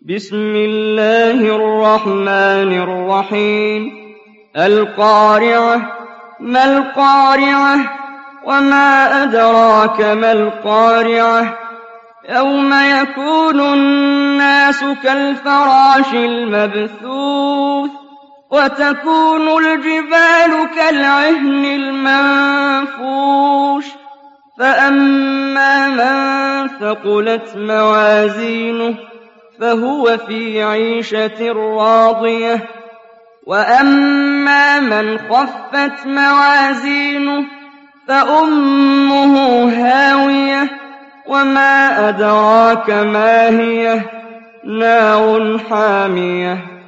بسم الله الرحمن الرحيم القارعة ما القارعة وما أدراك ما القارعة يوم يكون الناس كالفراش المبثوث وتكون الجبال كالعهن المنفوش فأما من ثقلت موازينه فهو في عيشة راضية وأما من خفت موازينه فأمه هاوية وما أدراك ما هي نار حامية